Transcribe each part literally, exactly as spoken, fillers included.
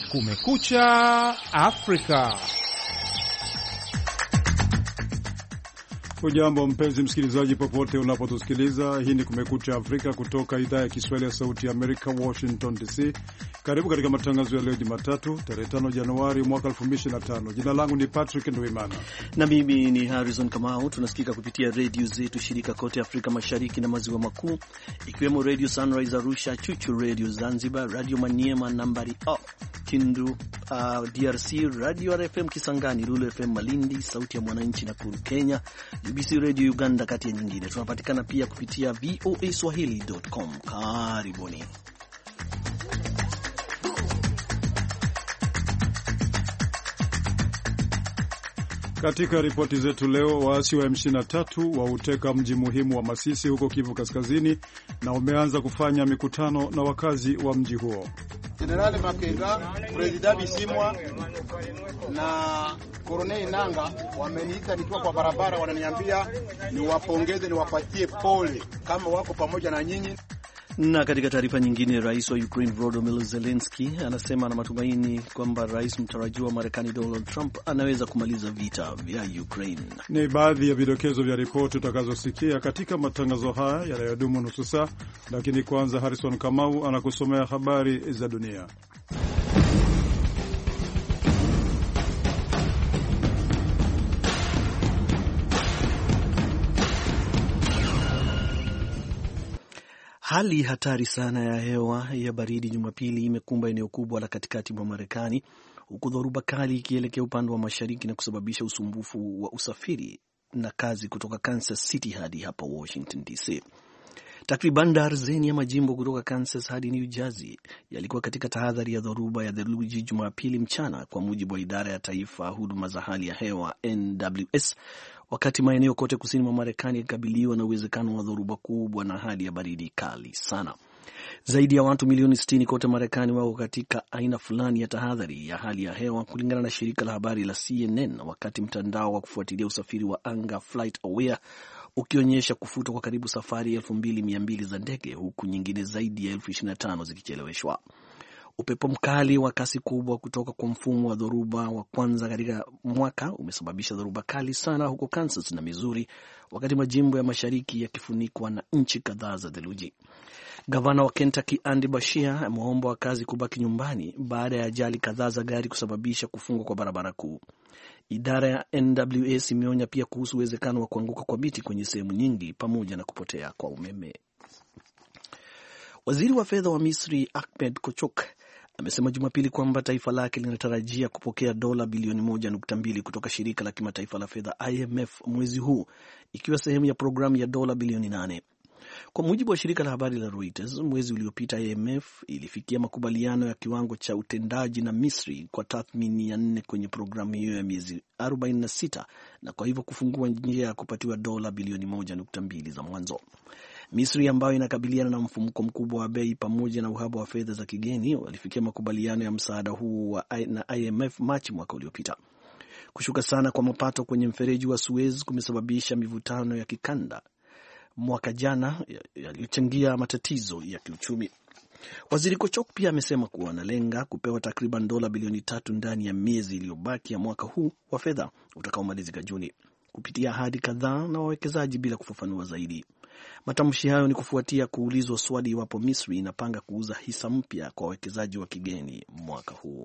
Kumekucha Afrika. Hujambo mpenzi msikilizaji, popote unapotusikiliza. Hii ni Kumekucha Afrika kutoka idhaa ya Kiswahili ya Sauti ya Amerika, Washington D C. Karibu katika matangazo ya leo Jumatatu, tarehe tano Januari mwaka elfu mbili ishirini na tano. Jina langu ni Patrick Nduimana na mimi ni Harrison Kamau. Tunasikika kupitia redio zetu shirika kote Afrika Mashariki na Maziwa Makuu, ikiwemo Radio Sunrise Arusha, Chuchu Radio Zanzibar, Radio Maniema nambari O Kindu, uh, D R C, Radio R F M Kisangani, Lulu F M Malindi, Sauti ya Mwananchi Nakuru Kenya, U B C Radio Uganda kati ya nyingine. Tunapatikana pia kupitia v o a swahili dot com. Karibuni. Katika ripoti zetu leo, waasi wa M ishirini na tatu wauteka mji muhimu wa Masisi huko Kivu Kaskazini na umeanza kufanya mikutano na wakazi wa mji huo. General Makenga, President Bisimwa na Colonel Nanga wameniita nikiwa kwa barabara, wananiambia niwapongeze, niwapatie pole kama wako pamoja na nyinyi. Na katika taarifa nyingine, rais wa Ukraine Volodymyr Zelensky anasema ana matumaini kwamba rais mtarajiwa wa Marekani Donald Trump anaweza kumaliza vita vya Ukraine. Ni baadhi ya vidokezo vya ripoti utakazosikia katika matangazo haya yanayodumu nusu saa, lakini kwanza Harrison Kamau anakusomea habari za dunia. Hali hatari sana ya hewa ya baridi Jumapili imekumba eneo kubwa la katikati mwa Marekani, huku dhoruba kali ikielekea upande wa mashariki na kusababisha usumbufu wa usafiri na kazi kutoka Kansas City hadi hapa Washington D C. Takriban darzeni ya majimbo kutoka Kansas hadi New Jersey yalikuwa katika tahadhari ya dhoruba ya theluji Jumapili mchana, kwa mujibu wa idara ya taifa huduma za hali ya hewa N W S, wakati maeneo kote kusini mwa Marekani yakabiliwa na uwezekano wa dhoruba kubwa na hali ya baridi kali sana. Zaidi ya watu milioni sitini kote Marekani wako katika aina fulani ya tahadhari ya hali ya hewa, kulingana na shirika la habari la C N N, wakati mtandao wa kufuatilia usafiri wa anga FlightAware ukionyesha kufutwa kwa karibu safari elfu mbili mia mbili za ndege, huku nyingine zaidi ya elfu ishirini na tano zikicheleweshwa. Upepo mkali wa kasi kubwa kutoka kwa mfumo wa dhoruba wa kwanza katika mwaka umesababisha dhoruba kali sana huko Kansas na Missouri, wakati majimbo ya mashariki yakifunikwa na inchi kadhaa za theluji. Gavana wa Kentucky Andy Beshear ameomba wakazi kubaki nyumbani baada ya ajali kadhaa za gari kusababisha kufungwa kwa barabara kuu. Idara ya N W S imeonya pia kuhusu uwezekano wa kuanguka kwa miti kwenye sehemu nyingi pamoja na kupotea kwa umeme. Waziri wa fedha wa Misri Ahmed Kochok amesema Jumapili kwamba taifa lake linatarajia kupokea dola bilioni moja nukta mbili kutoka shirika la kimataifa la fedha I M F mwezi huu, ikiwa sehemu ya programu ya dola bilioni nane. Kwa mujibu wa shirika la habari la Reuters, mwezi uliopita I M F ilifikia makubaliano ya kiwango cha utendaji na Misri kwa tathmini ya nne kwenye programu hiyo ya miezi arobaini na sita, na kwa hivyo kufungua njia ya kupatiwa dola bilioni moja nukta mbili za mwanzo. Misri, ambayo inakabiliana na mfumuko mkubwa wa bei pamoja na uhaba wa fedha za kigeni, walifikia makubaliano ya msaada huu wa na I M F Machi mwaka uliopita. Kushuka sana kwa mapato kwenye mfereji wa Suez kumesababisha mivutano ya kikanda mwaka jana yaliyochangia matatizo ya kiuchumi. Waziri Kochok pia amesema kuwa wanalenga kupewa takriban dola bilioni tatu ndani ya miezi iliyobaki ya mwaka huu wa fedha utakaomalizika Juni, kupitia ahadi kadhaa na wawekezaji bila kufafanua zaidi. Matamshi hayo ni kufuatia kuulizwa swali iwapo Misri inapanga kuuza hisa mpya kwa wawekezaji wa kigeni mwaka huu.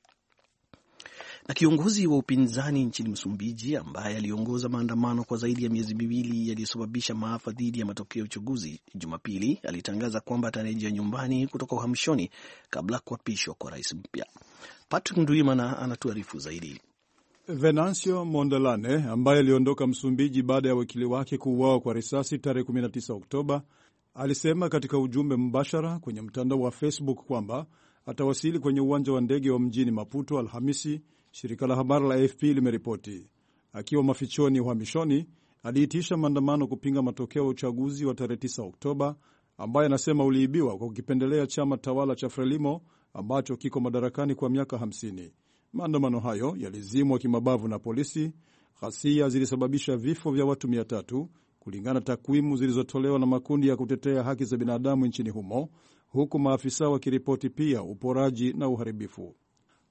Na kiongozi wa upinzani nchini Msumbiji ambaye aliongoza maandamano kwa zaidi ya miezi miwili yaliyosababisha maafa dhidi ya matokeo ya uchaguzi, Jumapili alitangaza kwamba atarejea nyumbani kutoka uhamishoni kabla kuapishwa kwa rais mpya. Patrick Nduimana anatuarifu zaidi. Venancio Mondlane, ambaye aliondoka Msumbiji baada ya wakili wake kuuawa kwa risasi tarehe kumi na tisa Oktoba, alisema katika ujumbe mbashara kwenye mtandao wa Facebook kwamba atawasili kwenye uwanja wa ndege wa mjini Maputo Alhamisi, shirika la habari la A F P limeripoti. Akiwa mafichoni uhamishoni, aliitisha maandamano kupinga matokeo ya uchaguzi wa tarehe tisa Oktoba, ambaye anasema uliibiwa kwa kukipendelea chama tawala cha Frelimo ambacho kiko madarakani kwa miaka hamsini. Maandamano hayo yalizimwa kimabavu na polisi. Ghasia zilisababisha vifo vya watu mia tatu kulingana na takwimu zilizotolewa na makundi ya kutetea haki za binadamu nchini humo, huku maafisa wakiripoti pia uporaji na uharibifu.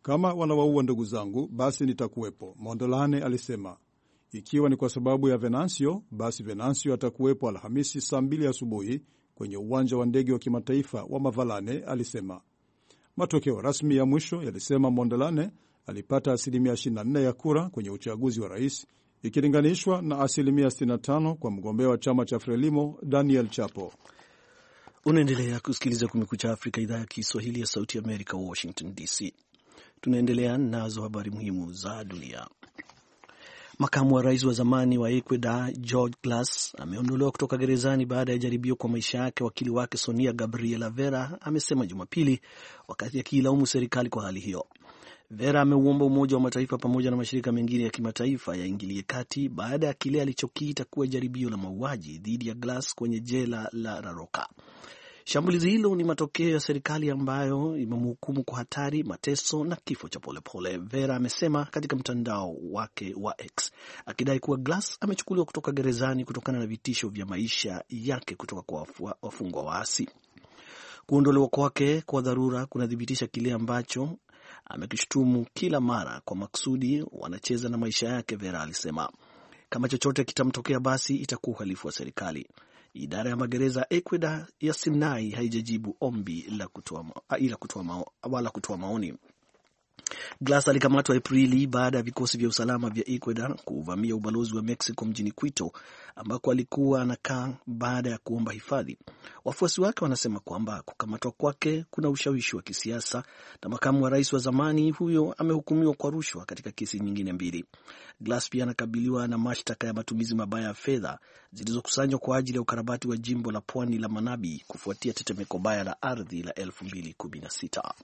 Kama wanawaua ndugu zangu, basi nitakuwepo, Mondlane alisema. Ikiwa ni kwa sababu ya Venancio, basi Venancio atakuwepo Alhamisi saa mbili asubuhi kwenye uwanja wa ndege wa kimataifa wa Mavalane, alisema. Matokeo rasmi ya mwisho yalisema Mondlane alipata asilimia ishirini na nne ya kura kwenye uchaguzi wa rais, ikilinganishwa na asilimia sitini na tano kwa mgombea wa chama cha Frelimo Daniel Chapo. Unaendelea kusikiliza Kumekucha Afrika, idhaa ya Kiswahili ya Sauti ya Amerika, Washington D C. Tunaendelea nazo habari muhimu za dunia. Makamu wa rais wa zamani wa Ecuador George Glass ameondolewa kutoka gerezani baada ya jaribio kwa maisha yake, wakili wake Sonia Gabriela Vera amesema Jumapili, wakati akilaumu serikali kwa hali hiyo. Vera ameuomba Umoja wa Mataifa pamoja na mashirika mengine ya kimataifa yaingilie kati baada ya kile alichokiita kuwa jaribio la mauaji dhidi ya Glass kwenye jela la La Roca. Shambulizi hilo ni matokeo ya serikali ambayo imemhukumu kwa hatari, mateso na kifo cha polepole, Vera amesema katika mtandao wake wa X, akidai kuwa Glass amechukuliwa kutoka gerezani kutokana na vitisho vya maisha yake kutoka kwa wafungwa waasi. Kuondolewa kwake kwa dharura kunathibitisha kile ambacho amekishtumu kila mara kwa maksudi wanacheza na maisha yake, Vera alisema. Kama chochote kitamtokea, basi itakuwa uhalifu wa serikali. Idara ya magereza Ecuador ya Sinai haijajibu ombi la kutoa ila kutoa mao, wala kutoa maoni. Glass alikamatwa Aprili baada ya vikosi vya usalama vya Ecuador kuvamia ubalozi wa Mexico mjini Quito, ambako alikuwa anakaa baada ya kuomba hifadhi. Wafuasi wake wanasema kwamba kukamatwa kwake kuna ushawishi wa kisiasa, na makamu wa rais wa zamani huyo amehukumiwa kwa rushwa katika kesi nyingine mbili. Glass pia anakabiliwa na mashtaka ya matumizi mabaya ya fedha zilizokusanywa kwa ajili ya ukarabati wa jimbo la pwani la Manabi kufuatia tetemeko baya la ardhi la elfu mbili kumi na sita.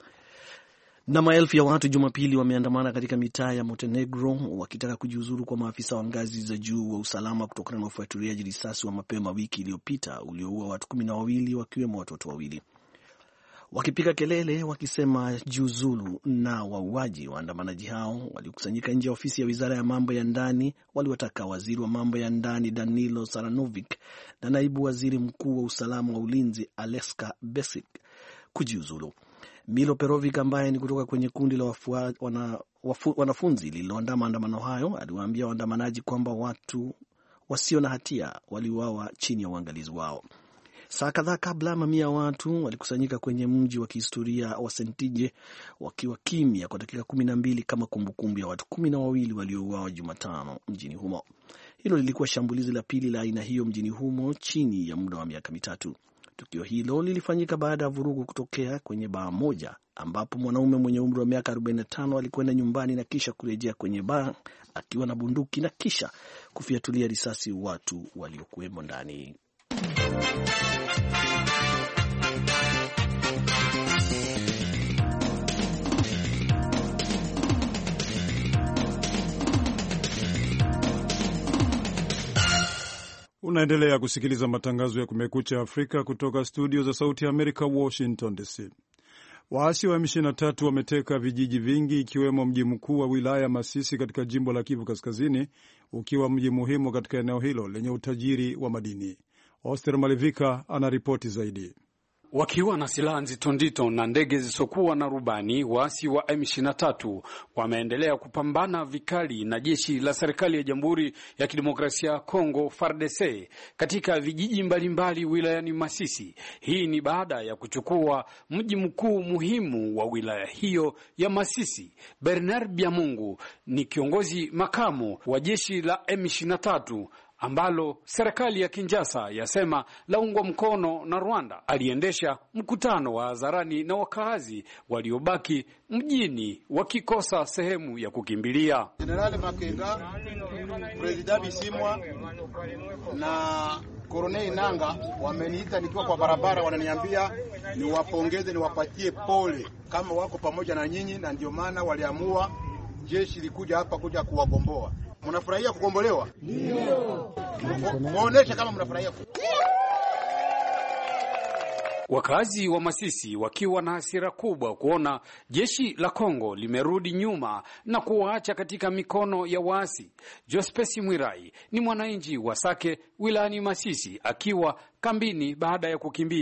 Na maelfu ya watu Jumapili wameandamana katika mitaa ya Montenegro wakitaka kujiuzuru kwa maafisa wa ngazi za juu wa usalama kutokana na ufuatiliaji risasi wa mapema wiki iliyopita ulioua watu kumi na wawili wakiwemo watoto wawili. Wakipiga kelele wakisema jiuzulu na wauaji, waandamanaji hao waliokusanyika nje ya ofisi ya Wizara ya Mambo ya Ndani waliwataka waziri wa mambo ya ndani Danilo Saranovic na naibu waziri mkuu wa usalama wa ulinzi Aleska Besic kujiuzulu. Milo Perovic ambaye ni kutoka kwenye kundi la wafua, wana, wafu, wanafunzi lililoandaa maandamano hayo aliwaambia waandamanaji kwamba watu wasio na hatia waliuawa chini ya uangalizi wao. Saa kadhaa kabla, mamia watu walikusanyika kwenye mji wa kihistoria wa Sentije wakiwa kimya kwa dakika kumi na mbili kama kumbukumbu ya watu kumi na wawili waliouawa Jumatano mjini humo. Hilo lilikuwa shambulizi la pili la aina hiyo mjini humo chini ya muda wa miaka mitatu. Tukio hilo lilifanyika baada ya vurugu kutokea kwenye baa moja ambapo mwanaume mwenye umri wa miaka arobaini na tano alikwenda nyumbani na kisha kurejea kwenye baa akiwa na bunduki na kisha kufiatulia risasi watu waliokuwemo ndani. Unaendelea kusikiliza matangazo ya Kumekucha Afrika kutoka studio za Sauti ya Amerika, Washington D C. Waasi wa M ishirini na tatu wameteka vijiji vingi ikiwemo mji mkuu wa wilaya Masisi katika jimbo la Kivu Kaskazini, ukiwa mji muhimu katika eneo hilo lenye utajiri wa madini. Oster Malivika anaripoti zaidi. Wakiwa na silaha nzito nzito na ndege zisizokuwa na rubani, waasi wa M ishirini na tatu wameendelea kupambana vikali na jeshi la serikali ya Jamhuri ya Kidemokrasia ya Kongo F A R D C katika vijiji mbalimbali wilayani Masisi. Hii ni baada ya kuchukua mji mkuu muhimu wa wilaya hiyo ya Masisi. Bernard Biamungu ni kiongozi makamu wa jeshi la M ishirini na tatu ambalo serikali ya Kinshasa yasema laungwa mkono na Rwanda. Aliendesha mkutano wa hadharani na wakazi waliobaki mjini wakikosa sehemu ya kukimbilia. General Makenga, President Bisimwa na Koronei Nanga wameniita nikiwa kwa barabara, wananiambia niwapongeze, niwapatie pole kama wako pamoja na nyinyi, na ndio maana waliamua jeshi likuja hapa kuja kuwagomboa. Mnafurahia kugombolewa? Ndio. Muoneshe kama mnafurahia. Wakazi wa Masisi wakiwa na hasira kubwa kuona jeshi la Kongo limerudi nyuma na kuwaacha katika mikono ya waasi. Jospesi Mwirai ni mwananchi wa Sake wilayani Masisi akiwa kambini baada ya kukimbia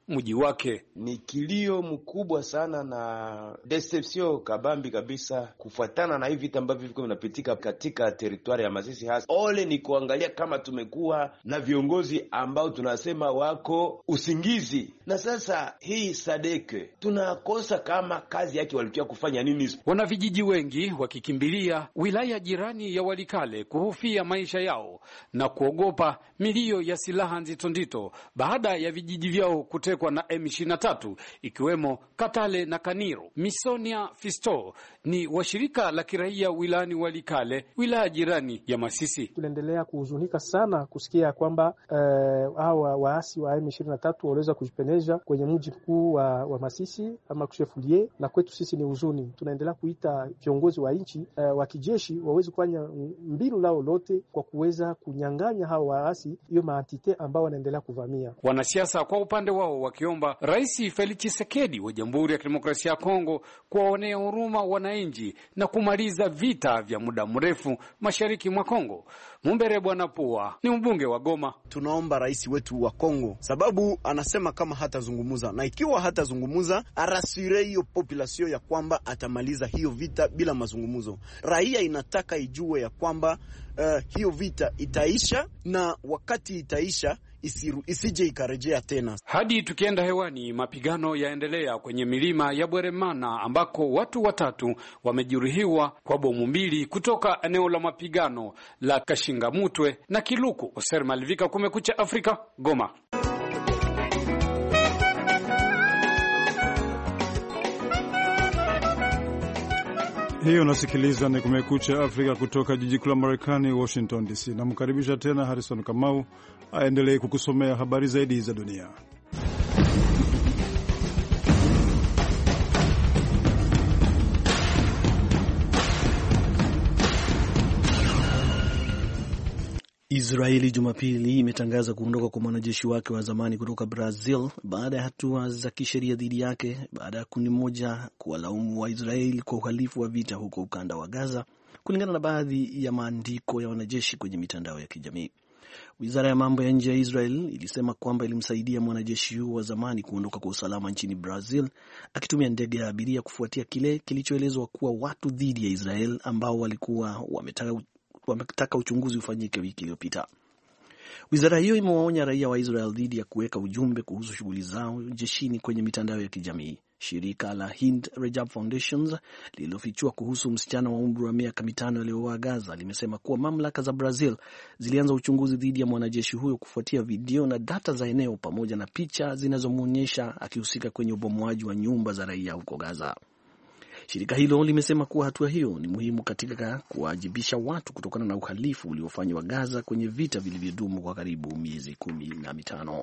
mji wake. Ni kilio mkubwa sana na deception kabambi kabisa kufuatana na hivi vita ambavyo viko vinapitika katika teritwari ya Masisi. Hasa ole ni kuangalia kama tumekuwa na viongozi ambao tunasema wako usingizi, na sasa hii Sadeke tunakosa kama kazi yake walikuwa kufanya nini. Wana vijiji wengi wakikimbilia wilaya jirani ya Walikale kuhofia maisha yao na kuogopa milio ya silaha nzito nzito baada ya vijiji vyao kutekwa na M ishirini na tatu ikiwemo Katale na Kaniro. Misonia Fisto ni wa shirika la kiraia wilayani Walikale, wilaya jirani ya Masisi. Tunaendelea kuhuzunika sana kusikia kwamba eh, hawa waasi wa M ishirini na tatu waliweza kujipenyeza kwenye mji mkuu wa, wa Masisi ama kushefulie, na kwetu sisi ni huzuni. Tunaendelea kuita viongozi wa nchi eh, wa kijeshi waweze kufanya mbinu lao lote kwa kuweza kunyang'anya hawa waasi hiyo maantite ambao wanaendelea kuvamia. Wanasiasa kwa upande wao wakiomba Rais Felix Tshisekedi wa Jamhuri ya Kidemokrasia ya Kongo kuwaonea huruma wananchi na kumaliza vita vya muda mrefu mashariki mwa Kongo. Mumbere Bwana Pua ni mbunge wa Goma. Tunaomba rais wetu wa Kongo, sababu anasema kama hatazungumuza, na ikiwa hatazungumuza arasire hiyo population ya kwamba atamaliza hiyo vita bila mazungumuzo. Raia inataka ijue ya kwamba uh, hiyo vita itaisha, na wakati itaisha isiru, isije ikarejea tena. Hadi tukienda hewani, mapigano yaendelea kwenye milima ya Bweremana ambako watu watatu wamejeruhiwa kwa bomu mbili kutoka eneo la mapigano la Kashingamutwe na Kiluku. Oser Malvika, Kumekucha Afrika, Goma. Hiyo nasikiliza ni Kumekucha Afrika kutoka jiji kuu la Marekani, Washington D C. Namkaribisha tena Harrison Kamau aendelee kukusomea habari zaidi za dunia. Israeli Jumapili imetangaza kuondoka kwa mwanajeshi wake wa zamani kutoka Brazil baada ya hatua za kisheria dhidi yake baada ya kundi moja kuwalaumu wa Israeli kwa uhalifu wa vita huko ukanda wa Gaza, kulingana na baadhi ya maandiko ya wanajeshi kwenye mitandao ya kijamii. Wizara ya mambo ya nje ya Israel ilisema kwamba ilimsaidia mwanajeshi huo wa zamani kuondoka kwa usalama nchini Brazil akitumia ndege ya abiria kufuatia kile kilichoelezwa kuwa watu dhidi ya Israel ambao walikuwa wametaka wametaka uchunguzi ufanyike wiki iliyopita. Wizara hiyo imewaonya raia wa Israel dhidi ya kuweka ujumbe kuhusu shughuli zao jeshini kwenye mitandao ya kijamii. Shirika la Hind Rajab Foundations lililofichua kuhusu msichana wa umri wa miaka mitano aliyeuawa Gaza limesema kuwa mamlaka za Brazil zilianza uchunguzi dhidi ya mwanajeshi huyo kufuatia video na data za eneo pamoja na picha zinazomwonyesha akihusika kwenye ubomoaji wa nyumba za raia huko Gaza. Shirika hilo limesema kuwa hatua hiyo ni muhimu katika kuwajibisha watu kutokana na uhalifu uliofanywa Gaza kwenye vita vilivyodumu kwa karibu miezi kumi na mitano.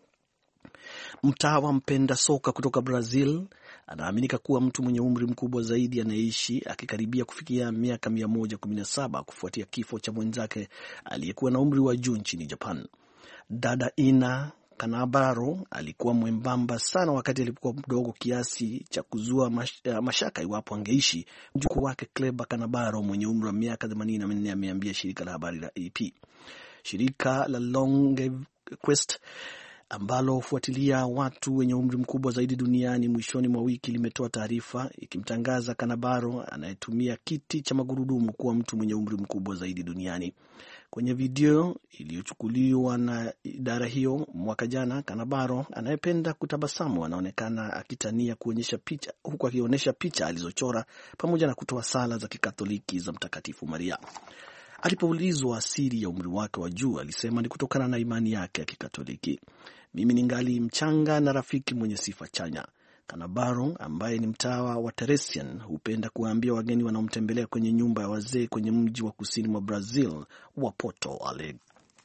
Mtawa mpenda soka kutoka Brazil anaaminika kuwa mtu mwenye umri mkubwa zaidi anayeishi akikaribia kufikia miaka mia moja kumi na saba kufuatia kifo cha mwenzake aliyekuwa na umri wa juu nchini Japan. Dada Ina Kanabaro alikuwa mwembamba sana wakati alipokuwa mdogo kiasi cha kuzua mash, mashaka iwapo angeishi. Mjukuu wake Kleber Kanabaro mwenye umri wa miaka themanini na nne ameambia shirika la habari la A P. Shirika la Longquest ambalo hufuatilia watu wenye umri mkubwa zaidi duniani mwishoni mwa wiki limetoa taarifa ikimtangaza Kanabaro anayetumia kiti cha magurudumu kuwa mtu mwenye umri mkubwa zaidi duniani. Kwenye video iliyochukuliwa na idara hiyo mwaka jana, Kanabaro anayependa kutabasamu anaonekana akitania kuonyesha picha, huku akionyesha picha alizochora pamoja na kutoa sala za Kikatoliki za Mtakatifu Maria. Alipoulizwa asili ya umri wake wa juu, alisema ni kutokana na imani yake ya Kikatoliki. Mimi ni ngali mchanga na rafiki mwenye sifa chanya. Kanabaro ambaye ni mtawa wa Teresian hupenda kuwaambia wageni wanaomtembelea kwenye nyumba ya wazee kwenye mji wa kusini mwa Brazil wa Porto Alegre.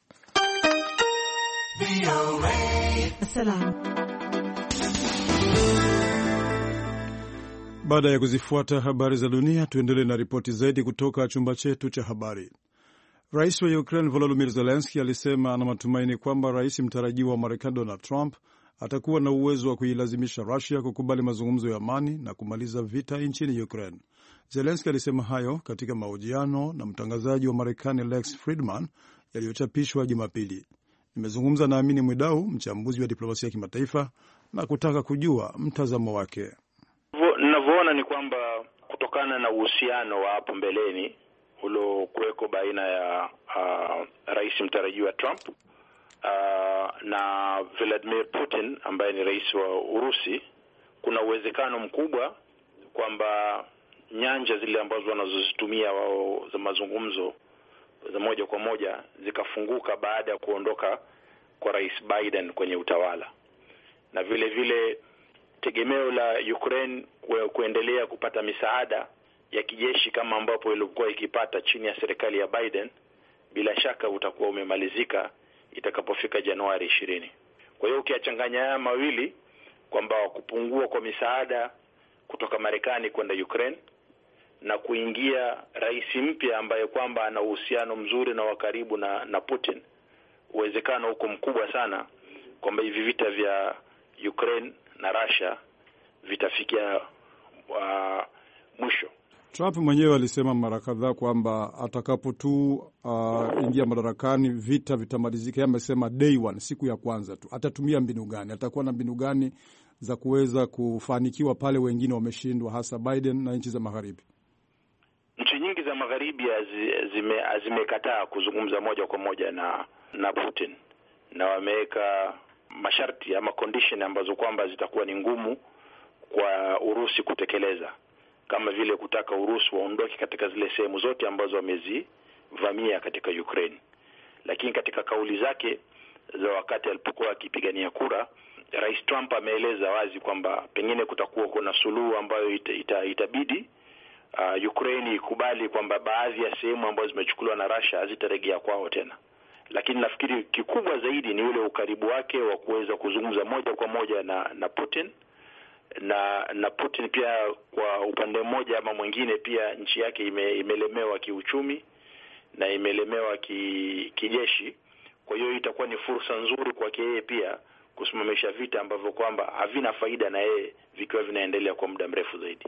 Baada ya kuzifuata habari za dunia, tuendelee na ripoti zaidi kutoka chumba chetu cha habari. Rais wa Ukraine Volodymyr Zelensky alisema ana matumaini kwamba rais mtarajiwa wa Marekani Donald Trump atakuwa na uwezo wa kuilazimisha Russia kukubali mazungumzo ya amani na kumaliza vita nchini Ukraine. Zelensky alisema hayo katika mahojiano na mtangazaji wa Marekani Lex Friedman yaliyochapishwa Jumapili. Nimezungumza na Amini Mwidau, mchambuzi wa diplomasia ya kimataifa, na kutaka kujua mtazamo wake. Ninavyoona ni kwamba kutokana na uhusiano wa hapo mbeleni uliokuweko baina ya uh, rais mtarajiwa Trump uh, na Vladimir Putin ambaye ni rais wa Urusi, kuna uwezekano mkubwa kwamba nyanja zile ambazo wanazozitumia wao za mazungumzo za moja kwa moja zikafunguka baada ya kuondoka kwa rais Biden kwenye utawala, na vile vile tegemeo la Ukraine kuendelea kupata misaada ya kijeshi kama ambapo ilikuwa ikipata chini ya serikali ya Biden, bila shaka utakuwa umemalizika itakapofika Januari ishirini. Kwa hiyo ukiachanganya haya mawili, kwamba kupungua kwa misaada kutoka Marekani kwenda Ukraine na kuingia rais mpya ambaye kwamba ana uhusiano mzuri na wa karibu na, na Putin, uwezekano uko mkubwa sana kwamba hivi vita vya Ukraine na Russia vitafikia uh, mwisho. Trump mwenyewe alisema mara kadhaa kwamba atakapo tu uh, ingia madarakani vita vitamalizika. Yeye amesema day one, siku ya kwanza tu. Atatumia mbinu gani? Atakuwa na mbinu gani za kuweza kufanikiwa pale wengine wameshindwa, hasa Biden na nchi za magharibi? Nchi nyingi za magharibi zime zimekataa kuzungumza moja kwa moja na na Putin, na wameweka masharti ama condition ambazo kwamba zitakuwa ni ngumu kwa Urusi kutekeleza, kama vile kutaka Urusi waondoke katika zile sehemu zote ambazo wamezivamia katika Ukraine. Lakini katika kauli zake za wakati alipokuwa akipigania kura, Rais Trump ameeleza wazi kwamba pengine kutakuwa kuna suluhu ambayo ita, ita, itabidi uh, Ukraine ikubali kwamba baadhi ya sehemu ambazo zimechukuliwa na Russia hazitarejea kwao tena. Lakini nafikiri kikubwa zaidi ni ule ukaribu wake wa kuweza kuzungumza moja kwa moja na na Putin, na na Putin pia kwa upande mmoja ama mwingine pia nchi yake ime, imelemewa kiuchumi na imelemewa ki, kijeshi. Kwa hiyo itakuwa ni fursa nzuri kwake yeye pia kusimamisha vita ambavyo kwamba havina faida na yeye vikiwa vinaendelea kwa muda mrefu zaidi.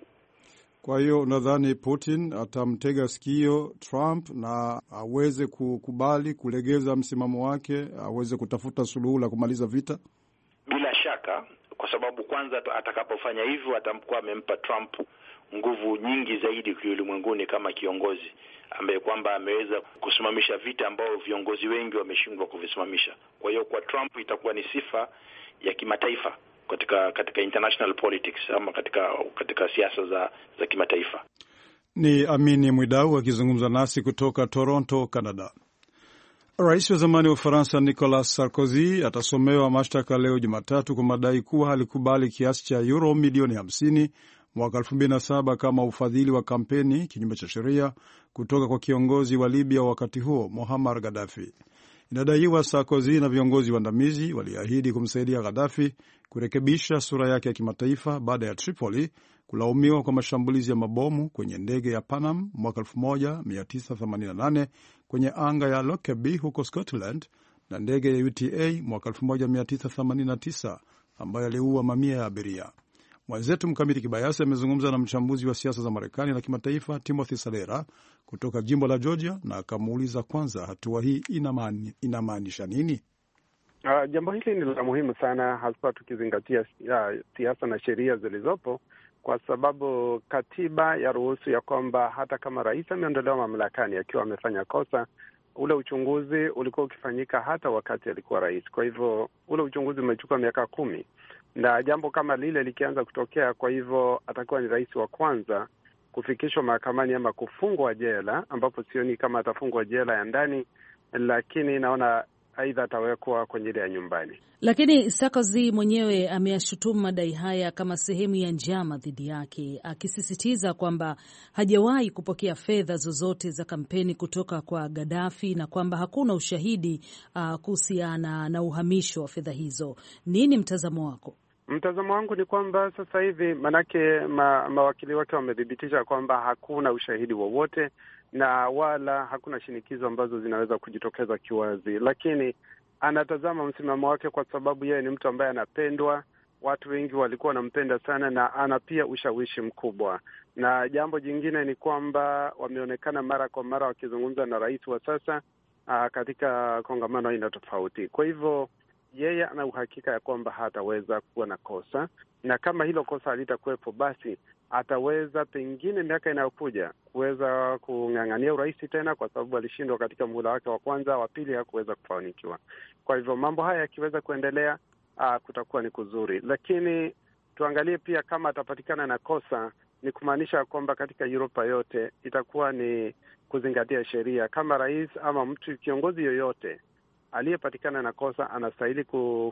Kwa hiyo nadhani Putin atamtega sikio Trump na aweze kukubali kulegeza msimamo wake, aweze kutafuta suluhu la kumaliza vita. Bila shaka, kwa sababu kwanza atakapofanya hivyo atamkuwa amempa Trump nguvu nyingi zaidi kwa ulimwenguni kama kiongozi ambaye kwamba ameweza kusimamisha vita ambao viongozi wengi wameshindwa kuvisimamisha. Kwa hiyo kwa Trump itakuwa ni sifa ya kimataifa katika katika international politics ama katika katika siasa za za kimataifa. Ni Amini Mwidau akizungumza nasi kutoka Toronto, Canada. Rais wa zamani wa Ufaransa Nicolas Sarkozy atasomewa mashtaka leo Jumatatu kwa madai kuwa alikubali kiasi cha euro milioni hamsini mwaka elfu mbili na saba kama ufadhili wa kampeni kinyume cha sheria kutoka kwa kiongozi wa Libya wakati huo Muammar Gaddafi. Inadaiwa Sarkozy na viongozi waandamizi waliahidi kumsaidia Gaddafi kurekebisha sura yake ya kimataifa baada ya Tripoli kulaumiwa kwa mashambulizi ya mabomu kwenye ndege ya Panam mwaka elfu moja mia tisa themanini na nane kwenye anga ya Lockerbie huko Scotland na ndege ya U T A mwaka elfu moja mia tisa themanini na tisa ambayo aliua mamia ya abiria. Mwenzetu Mkamiti Kibayasi amezungumza na mchambuzi wa siasa za Marekani na kimataifa Timothy Salera kutoka jimbo la Georgia na akamuuliza kwanza hatua hii inamaanisha nini? Uh, jambo hili ni la muhimu sana, hasa tukizingatia uh, siasa na sheria zilizopo, kwa sababu katiba ya ruhusu ya kwamba hata kama rais ameondolewa mamlakani akiwa amefanya kosa, ule uchunguzi ulikuwa ukifanyika hata wakati alikuwa rais. Kwa hivyo ule uchunguzi umechukua miaka kumi, na jambo kama lile likianza kutokea, kwa hivyo atakuwa ni rais wa kwanza kufikishwa mahakamani ama kufungwa jela, ambapo sioni kama atafungwa jela ya ndani, lakini naona aidha atawekwa kwenye ile ya nyumbani. Lakini Sarkozy mwenyewe ameyashutumu madai haya kama sehemu ya njama dhidi yake, akisisitiza kwamba hajawahi kupokea fedha zozote za kampeni kutoka kwa Gaddafi na kwamba hakuna ushahidi uh, kuhusiana na uhamisho wa fedha hizo. Nini mtazamo wako? Mtazamo wangu ni kwamba sasa hivi manake ma, mawakili wake wamethibitisha kwamba hakuna ushahidi wowote na wala hakuna shinikizo ambazo zinaweza kujitokeza kiwazi, lakini anatazama msimamo wake kwa sababu yeye ni mtu ambaye anapendwa. Watu wengi walikuwa wanampenda sana na ana pia ushawishi mkubwa. Na jambo jingine ni kwamba wameonekana mara kwa mara wakizungumza na rais wa sasa uh, katika kongamano aina tofauti. Kwa hivyo yeye ana uhakika ya kwamba hataweza kuwa na kosa, na kama hilo kosa halitakuwepo, basi ataweza pengine miaka inayokuja kuweza kung'ang'ania urais tena, kwa sababu alishindwa katika muhula wake wa kwanza, wa pili hakuweza kufanikiwa. Kwa hivyo mambo haya yakiweza kuendelea, uh, kutakuwa ni kuzuri, lakini tuangalie pia kama atapatikana na kosa, ni kumaanisha kwamba katika Europa yote itakuwa ni kuzingatia sheria. Kama rais ama mtu kiongozi yoyote aliyepatikana na kosa anastahili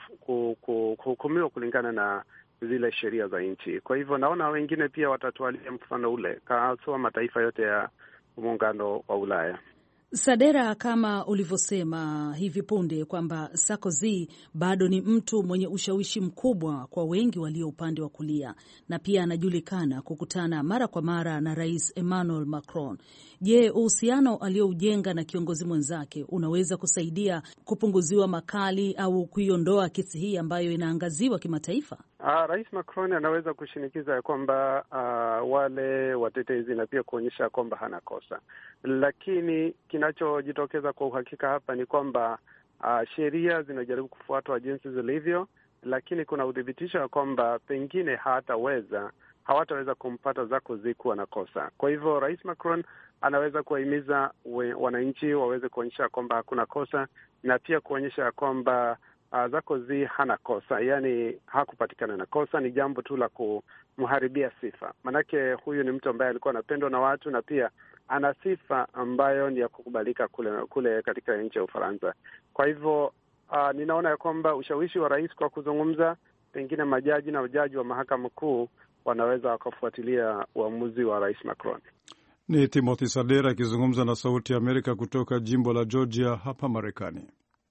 kuhukumiwa kulingana na zile sheria za nchi. Kwa hivyo naona wengine pia watatualia mfano ule, kaswa mataifa yote ya muungano wa Ulaya. Sadera, kama ulivyosema hivi punde kwamba Sarkozy bado ni mtu mwenye ushawishi mkubwa kwa wengi walio upande wa kulia, na pia anajulikana kukutana mara kwa mara na Rais Emmanuel Macron. Je, uhusiano aliyoujenga na kiongozi mwenzake unaweza kusaidia kupunguziwa makali au kuiondoa kesi hii ambayo inaangaziwa kimataifa? Uh, Rais Macron anaweza kushinikiza ya kwamba uh, wale watetezi na pia kuonyesha kwamba hana kosa, lakini kinachojitokeza kwa uhakika hapa ni kwamba uh, sheria zinajaribu kufuatwa jinsi zilivyo, lakini kuna udhibitisho wa kwamba pengine hataweza hawataweza kumpata Sarkozy kuwa na kosa. Kwa hivyo Rais Macron anaweza kuwahimiza wananchi waweze kuonyesha kwamba hakuna kosa, na pia kuonyesha kwamba Uh, Sarkozy hana kosa, yani hakupatikana na kosa, ni jambo tu la kumharibia sifa. Manake huyu ni mtu ambaye alikuwa anapendwa na watu, na pia ana sifa ambayo ni ya kukubalika kule kule katika nchi ya Ufaransa. Kwa hivyo uh, ninaona ya kwamba ushawishi wa rais kwa kuzungumza, pengine majaji na wajaji wa mahakama kuu wanaweza wakafuatilia uamuzi wa Rais Macron. Ni Timothy Sadera akizungumza na Sauti ya Amerika kutoka jimbo la Georgia hapa Marekani.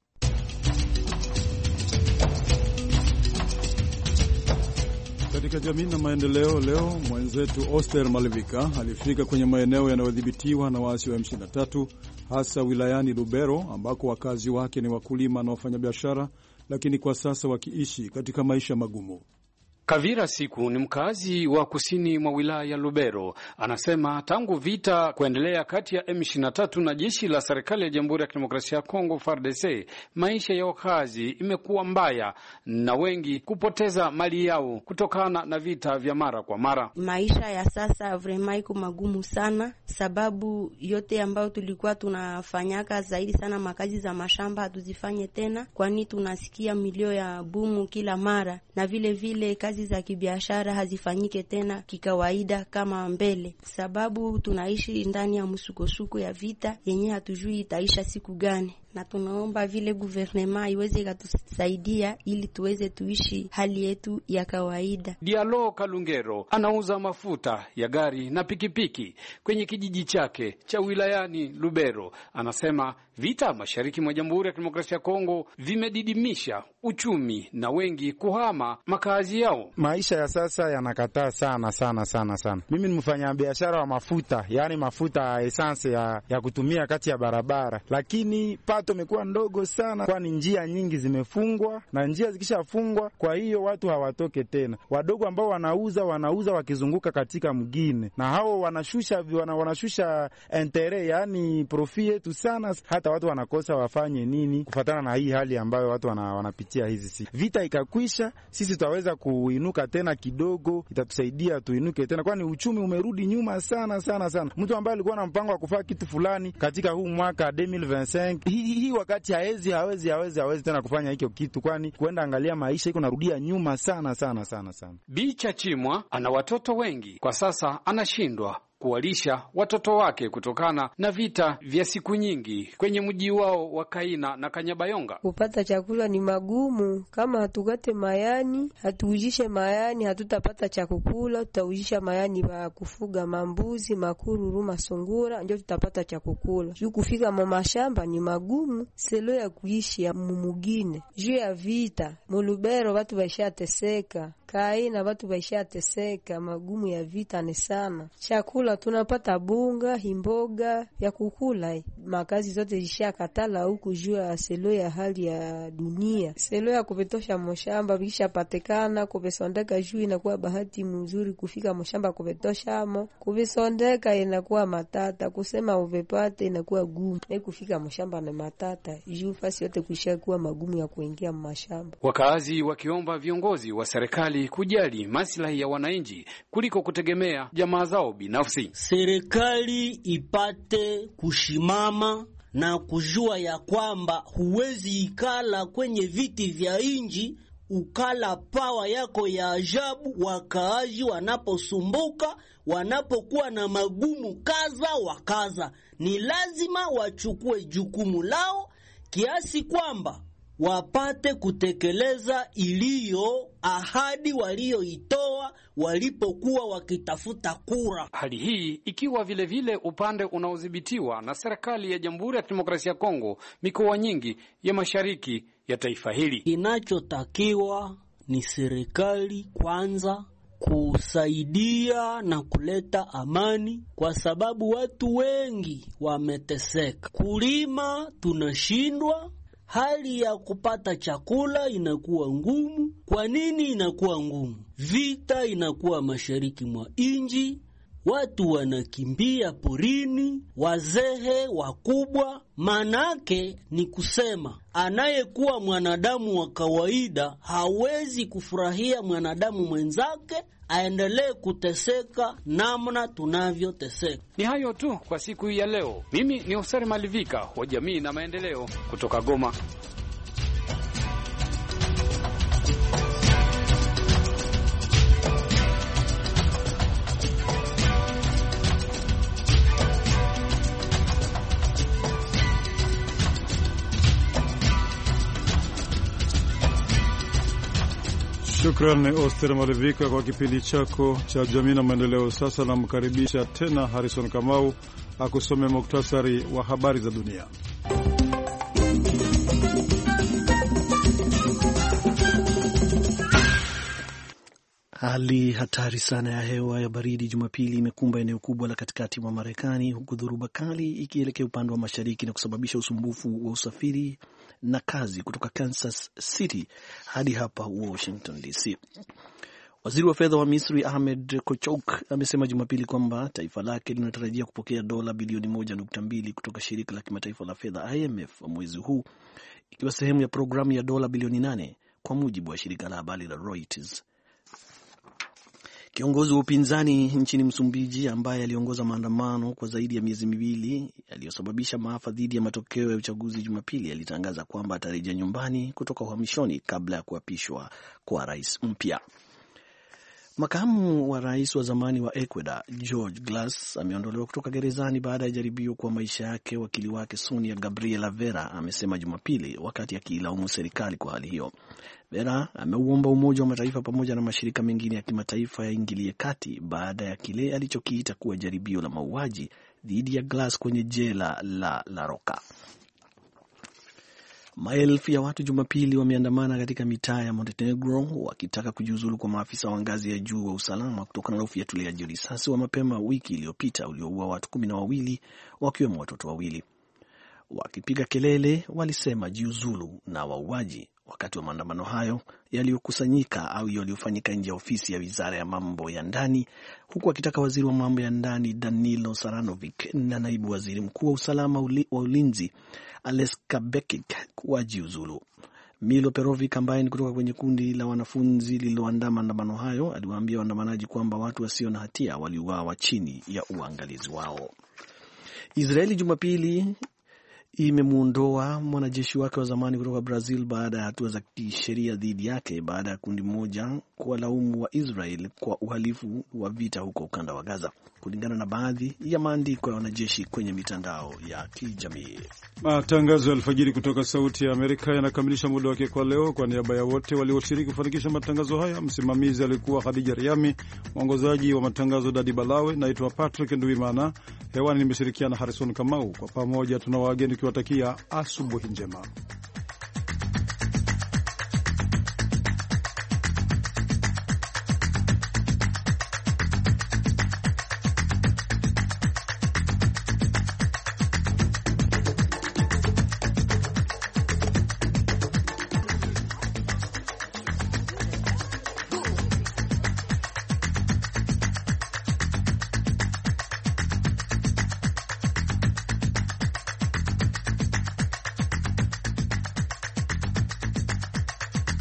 Katika jamii na maendeleo, leo mwenzetu Oster Malivika alifika kwenye maeneo yanayodhibitiwa na waasi wa M ishirini na tatu, hasa wilayani Lubero ambako wakazi wake ni wakulima na wafanyabiashara, lakini kwa sasa wakiishi katika maisha magumu. Kavira Siku ni mkazi wa kusini mwa wilaya ya Lubero. Anasema tangu vita kuendelea kati ya M ishirini na tatu na jeshi la serikali ya Jamhuri ya Kidemokrasia ya Kongo F A R D C, maisha ya wakazi imekuwa mbaya na wengi kupoteza mali yao kutokana na vita vya mara kwa mara. Maisha ya sasa vraiment iko magumu sana, sababu yote ambayo tulikuwa tunafanyaka zaidi sana makazi za mashamba hatuzifanye tena, kwani tunasikia milio ya bumu kila mara, na vile vile kazi za kibiashara hazifanyike tena kikawaida kama mbele, sababu tunaishi ndani ya msukosuko ya vita yenye hatujui itaisha siku gani, na tunaomba vile guvernema iweze kutusaidia ili tuweze tuishi hali yetu ya kawaida. Dialo Kalungero anauza mafuta ya gari na pikipiki kwenye kijiji chake cha wilayani Lubero. Anasema vita mashariki mwa Jamhuri ya Kidemokrasia ya Kongo vimedidimisha uchumi na wengi kuhama makazi yao. Maisha ya sasa yanakataa sana sana sana sana. Mimi ni mfanya biashara wa mafuta, yani mafuta ya essence ya, ya kutumia kati ya barabara, lakini pato imekuwa ndogo sana, kwani njia nyingi zimefungwa, na njia zikishafungwa kwa hiyo watu hawatoke tena. Wadogo ambao wanauza wanauza wakizunguka katika mgine, na hao wanashusha wana, wanashusha entere, yani profit yetu sana, hata watu wanakosa wafanye nini kufatana na hii hali ambayo watu wana, wanapitia hizi siku. Vita ikakwisha, sisi tutaweza kuinuka tena kidogo, itatusaidia tuinuke tena, kwani uchumi umerudi nyuma sana sana sana. Mtu ambaye alikuwa na mpango wa kufanya kitu fulani katika huu mwaka elfu mbili na ishirini na tano, hii hii wakati hawezi hawezi hawezi hawezi tena kufanya hicho kitu, kwani kuenda angalia maisha iko narudia nyuma sana sana sana sana. Bicha Chimwa ana watoto wengi, kwa sasa anashindwa kuwalisha watoto wake kutokana na vita vya siku nyingi kwenye mji wao wa Kaina na Kanyabayonga. Kupata chakula ni magumu, kama hatukate mayani, hatuujishe mayani, hatutapata chakula. Tutaujisha mayani wa kufuga mambuzi, makururu, masungura, ndio tutapata chakula. Juu kufika mama shamba ni magumu, selo ya kuishi ya mumugine. Juu ya vita, mulubero watu washateseka. kai na watu baisha teseka, magumu ya vita ni sana. Chakula tunapata bunga, himboga ya kukula. Makazi zote zisha katala huku juu ya selo ya hali ya dunia. Selo ya kupetosha mshamba bisha patikana, kubesondeka juu inakuwa bahati mzuri kufika mshamba kupetosha amo. Kubesondeka inakuwa matata, kusema uvepate inakuwa gumu. Na kufika mshamba na matata, juu fasi yote kuisha kuwa magumu ya kuingia mashamba. Wakazi wakiomba viongozi wa serikali kujali maslahi ya wananchi kuliko kutegemea jamaa zao binafsi. Serikali ipate kushimama na kujua ya kwamba huwezi ikala kwenye viti vya inji ukala pawa yako ya ajabu. Wakaaji wanaposumbuka, wanapokuwa na magumu kaza wakaza, ni lazima wachukue jukumu lao kiasi kwamba wapate kutekeleza iliyo ahadi walioitoa walipokuwa wakitafuta kura. Hali hii ikiwa vile vile upande unaodhibitiwa na serikali ya Jamhuri ya Kidemokrasia ya Kongo mikoa nyingi ya mashariki ya taifa hili. Inachotakiwa ni serikali kwanza kusaidia na kuleta amani, kwa sababu watu wengi wameteseka. Kulima tunashindwa, hali ya kupata chakula inakuwa ngumu. Kwa nini inakuwa ngumu? Vita inakuwa mashariki mwa inji, watu wanakimbia porini, wazehe wakubwa. Manake ni kusema anayekuwa mwanadamu wa kawaida hawezi kufurahia mwanadamu mwenzake aendelee kuteseka namna tunavyoteseka. Ni hayo tu kwa siku hii ya leo. Mimi ni Osari Malivika wa Jamii na Maendeleo kutoka Goma. Shukran Oster Malivika kwa kipindi chako cha Jamii na Maendeleo. Sasa namkaribisha tena Harrison Kamau akusome muktasari wa habari za dunia. Hali hatari sana ya hewa ya baridi Jumapili imekumba eneo kubwa la katikati mwa Marekani, huku dhoruba kali ikielekea upande wa mashariki na kusababisha usumbufu wa usafiri na kazi kutoka Kansas City hadi hapa Washington D C. Waziri wa fedha wa Misri Ahmed Kochouk amesema Jumapili kwamba taifa lake linatarajia kupokea dola bilioni moja nukta mbili kutoka shirika la kimataifa la fedha I M F mwezi huu, ikiwa sehemu ya programu ya dola bilioni nane kwa mujibu wa shirika la habari la Reuters. Kiongozi wa upinzani nchini Msumbiji ambaye aliongoza maandamano kwa zaidi ya miezi miwili yaliyosababisha maafa dhidi ya matokeo ya uchaguzi Jumapili alitangaza kwamba atarejea nyumbani kutoka uhamishoni kabla ya kuapishwa kwa rais mpya. Makamu wa rais wa zamani wa Ecuador George Glass ameondolewa kutoka gerezani baada ya jaribio kwa maisha yake. Wakili wake Sonia Gabriela Vera amesema Jumapili wakati akiilaumu serikali kwa hali hiyo. Vera ameuomba Umoja wa Mataifa pamoja na mashirika mengine ya kimataifa yaingilie kati baada ya kile alichokiita kuwa jaribio la mauaji dhidi ya Glass kwenye jela la La Roca. Maelfu ya watu Jumapili wameandamana katika mitaa ya Montenegro wakitaka kujiuzulu kwa maafisa wa ngazi ya juu wa usalama kutokana na ufiatuliaji risasi wa mapema wiki iliyopita ulioua watu kumi na wawili wakiwemo watoto wawili. Wakipiga kelele walisema jiuzulu na wauaji wakati wa maandamano hayo yaliyokusanyika au yaliyofanyika nje ya ofisi ya Wizara ya Mambo ya Ndani, huku akitaka waziri wa mambo ya ndani Danilo Saranovic na naibu waziri mkuu wa usalama uli, wa ulinzi Aleska Bekic wajiuzulu. Milo Perovic ambaye ni kutoka kwenye kundi la wanafunzi lililoandaa maandamano hayo aliwaambia waandamanaji kwamba watu wasio na hatia waliuawa chini ya uangalizi wao. Israeli Jumapili imemuondoa mwanajeshi wake wa zamani kutoka Brazil baada ya hatua za kisheria dhidi yake baada ya kundi moja kuwalaumu wa Israel kwa uhalifu wa vita huko ukanda wa Gaza, kulingana na baadhi ya maandiko ya wanajeshi kwenye mitandao ya kijamii. Matangazo ya alfajiri kutoka Sauti ya Amerika yanakamilisha muda wake kwa leo. Kwa niaba ya wote walioshiriki kufanikisha matangazo haya, msimamizi alikuwa Khadija Riami, mwongozaji wa matangazo Dadi Balawe, naitwa Patrick Nduimana. Hewani nimeshirikiana Harrison Kamau. Kwa pamoja tunawageni tukiwatakia asubuhi njema.